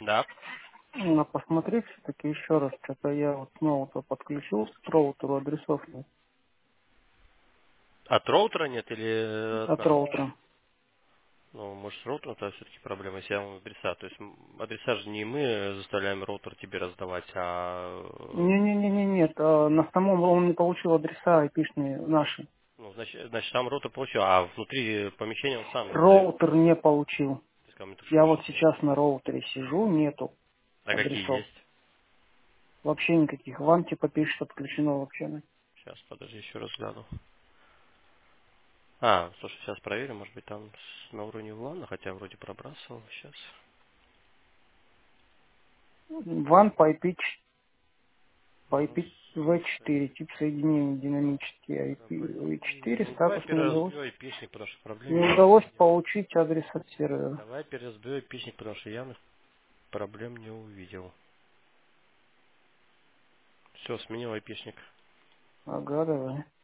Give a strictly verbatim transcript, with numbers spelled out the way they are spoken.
Да. Ну, посмотри все-таки еще раз, что-то я вот ноута подключился к роутеру, адресов нет От роутера нет или э, от от нас? роутера. Ну, может, с роутером тогда все-таки проблема, если я вам адреса. То есть м, адреса же не мы заставляем роутер тебе раздавать, а э, Не-не-не-не, нет, а на самом он не получил адреса айпишные наши. ну, значит, значит, сам роутер получил, а внутри помещения он сам раздает. Роутер не получил. То есть, кому-то Я что вот же. сейчас на роутере сижу, нету А какие адресов. есть? Вообще никаких. Вам типа пишет отключено вообще. Сейчас, подожди, еще раз гляну. А, слушай, сейчас проверим, может быть там с- на уровне улана, хотя вроде пробрасывал. Сейчас. Ван по ай пи, по Ну, ай пи ви четыре, тип соединения динамический ай пи ви четыре, ну давай статус не удалось. переразбивай пишник, потому что проблем Не явно удалось нет. получить адрес от сервера. Давай переразбивай пишник, потому что явных проблем не увидел. Все, сменил айпишник. Ага, давай.